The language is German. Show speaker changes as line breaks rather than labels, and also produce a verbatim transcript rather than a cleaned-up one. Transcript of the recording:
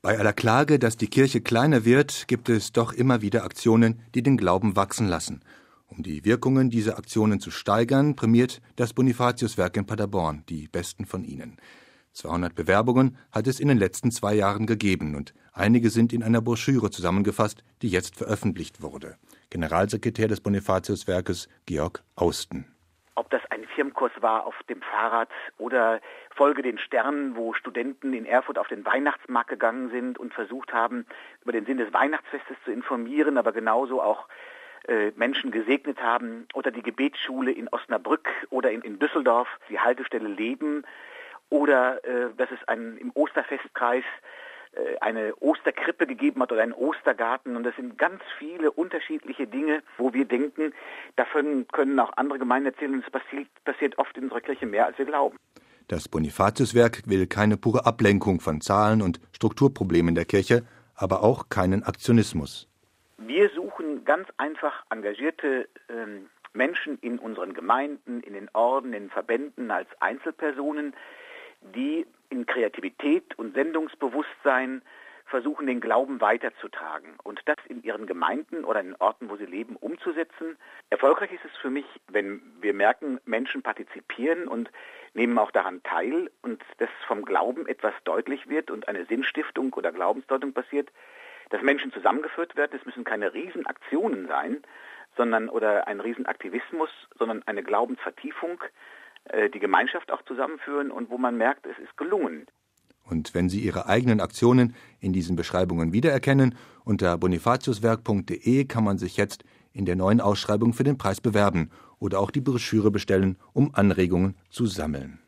Bei aller Klage, dass die Kirche kleiner wird, gibt es doch immer wieder Aktionen, die den Glauben wachsen lassen. Um die Wirkungen dieser Aktionen zu steigern, prämiert das Bonifatiuswerk in Paderborn die besten von ihnen. zweihundert Bewerbungen hat es in den letzten zwei Jahren gegeben und einige sind in einer Broschüre zusammengefasst, die jetzt veröffentlicht wurde. Generalsekretär des Bonifatiuswerkes Georg Austen.
Ob das ein Firmenkurs war auf dem Fahrrad oder Folge den Sternen, wo Studenten in Erfurt auf den Weihnachtsmarkt gegangen sind und versucht haben, über den Sinn des Weihnachtsfestes zu informieren, aber genauso auch äh, Menschen gesegnet haben, oder die Gebetsschule in Osnabrück oder in, in Düsseldorf, die Haltestelle Leben, oder äh, dass es ein, im Osterfestkreis äh, eine Osterkrippe gegeben hat oder einen Ostergarten. Und das sind ganz viele unterschiedliche Dinge, wo wir denken, davon können auch andere Gemeinden erzählen. Und es passiert, passiert oft in unserer Kirche mehr, als wir glauben.
Das Bonifatiuswerk will keine pure Ablenkung von Zahlen und Strukturproblemen der Kirche, aber auch keinen Aktionismus.
Wir suchen ganz einfach engagierte ähm, Menschen in unseren Gemeinden, in den Orden, in den Verbänden, als Einzelpersonen, die in Kreativität und Sendungsbewusstsein versuchen, den Glauben weiterzutragen und das in ihren Gemeinden oder in den Orten, wo sie leben, umzusetzen. Erfolgreich ist es für mich, wenn wir merken, Menschen partizipieren und nehmen auch daran teil und dass vom Glauben etwas deutlich wird und eine Sinnstiftung oder Glaubensdeutung passiert, dass Menschen zusammengeführt werden. Es müssen keine Riesenaktionen sein, sondern oder ein Riesenaktivismus, sondern eine Glaubensvertiefung, äh, die Gemeinschaft auch zusammenführen und wo man merkt, es ist gelungen.
Und wenn Sie Ihre eigenen Aktionen in diesen Beschreibungen wiedererkennen, unter bonifatiuswerk punkt de kann man sich jetzt in der neuen Ausschreibung für den Preis bewerben oder auch die Broschüre bestellen, um Anregungen zu sammeln.